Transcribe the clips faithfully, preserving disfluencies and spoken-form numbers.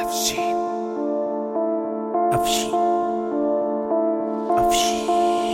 افشین افشین افشین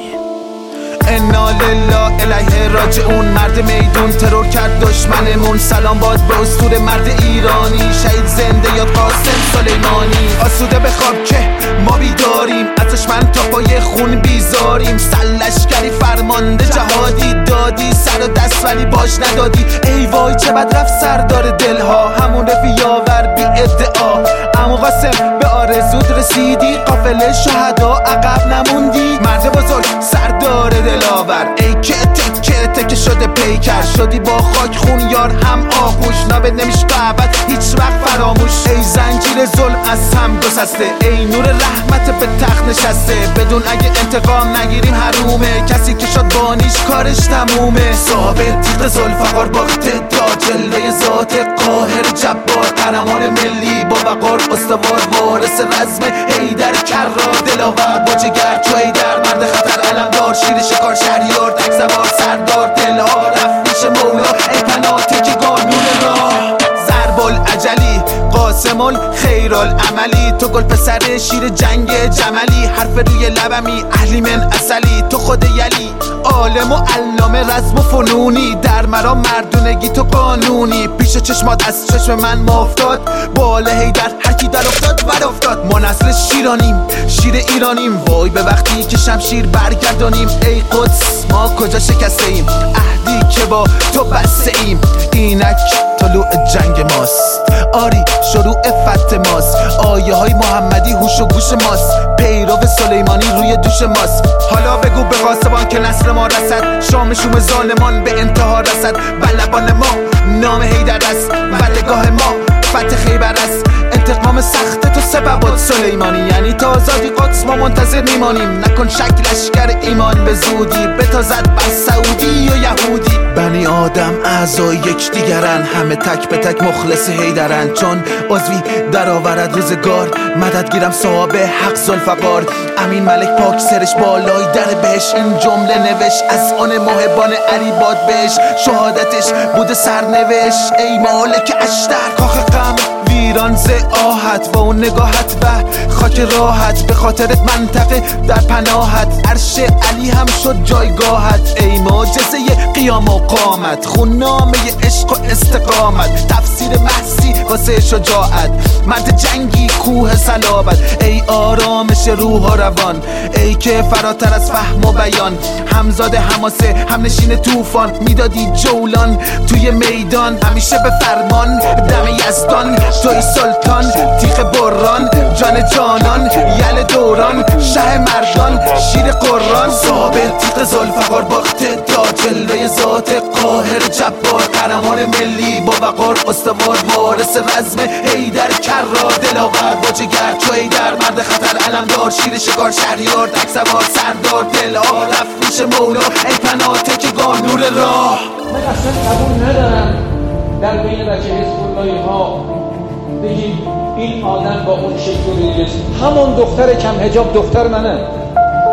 انا لله الیه راجعون. مرد میدون ترور کرد دشمنمون. سلام باد به اسطوره مرد ایرانی، شهید زنده یاد قاسم سلیمانی. آسوده بخواب که ما بیداریم، ازش من تا پای خون بیزاریم. سلشگری فرمانده جهادی دادی سر و دست ولی باش ندادی. ای وای چه بد رفت سردار دلها، همون رفی یاور بی ادعا. عمو قاسم به آرزود رسیدی، قافله شهدا عقب نموندی. مرد بزرگ سردار دلاور، ای که تکه تکه شده پیکر شدی با خاک خون یار هم آغوش. نابد نمیش تا ابد هیچ وقت فراموش. ای زنجیر ظلم از هم گسسته، ای نور رحمت به تخت نشسته. بدون اگه انتقام نگیریم حرومه، کسی که شد بانیش کارش تمومه. ثابت تیغ ذوالفقار با اقتدار، جلوه ذات قاهر جبار. قهرمان ملی با وقار استوار، وارث رزم حیدر کرار. دلاور با جگر چو حیدر، مرد خطر علمدار. شیر شکار شهریار تک سوار سردار. دلها رفت پیش مولا، ای پناه تک قانون راه. ضرب العجلی قاسم الخیرالعملی، تو گل پسر شیر جنگ جملی. حرف روی لبمی اهلی من اصلی، تو خود یلی عالم و علامه رزم و فنونی. در مرا مردونگی تو قانونی، پیش چشمات از چشم من مافتاد. بال حیدر هر کی در افتاد بر افتاد. ما نسل شیرانیم شیر ایرانیم، وای به وقتی که شمشیر برگردانیم. ای قدس ما کجا شکسته ایم، عهدی که با تو بسته ایم. اینک طلوع جنگ ماست، آری شروع فتح ماست. آیه های محمدی هوش و گوش ماست، پیرو سلیمانی روی دوش ماست. حالا بگو به قاسبان که نسل ما رسد، شام شوم ظالمان به انتها رسد. بلبان ما نام حیدر است، وعدگاه ما فتح خیبر است. انتقام سخت تو سببات سلیمانی، یعنی تا آزادی قدس ما منتظر میمانیم. نکن شک لشکر ایمان به زودی، بتازد بر سعودی و یهودی. بنی آدم اعضای یک دیگرن، همه تک به تک مخلص حیدرن. چون عضوی در آورد روزگار، مدد گیرم صاحب حق ذوالفقار. امین ملک پاک سرش بالای در بهش، این جمله نوشت از آن محبان علی باد بهش. شهادتش بوده سرنوشت، ای مالک اشتر کاخ غم ویران ز آهت. و اون نگاهت و خاک راحت، به خاطرت منطقه در پناهت. عرش علی هم شد جایگاهت، ای معجزه قیام و قامت. خوننامه عشق و استقامت، تفسیر محسی واسه شجاعت. مرد جنگی کوه صلابت، ای آرامش روح و روان. ای که فراتر از فهم و بیان، همزاد حماسه هم نشین طوفان. میدادی جولان توی میدان، همیشه به فرمان دم یزدان. توی سلطان تیغ بران، جان جانان یل دوران. شه مردان شیر قران، ثابت تیغ ذوالفقار با اقتدار. جلوه ذات قاهر جبار، قهرمان ملی با وقار استوار. وارث رزم حیدر کرار، دلاور با جگر چو حیدر. مرد خطر علمدار، شیر شکار شهریار تک سوار سردار. دلها رفت پیش مولا، ای پناه تک قانون راه. من اصلا قبول ندارم در بین بچه حزب اللهی ها بگید این آدم با اون شکل دیگه. همون دختر کم حجاب دختر منه،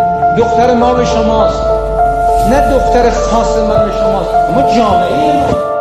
دختر ما به شماست، نه دختر خاص من به شماست. ما جامعه ما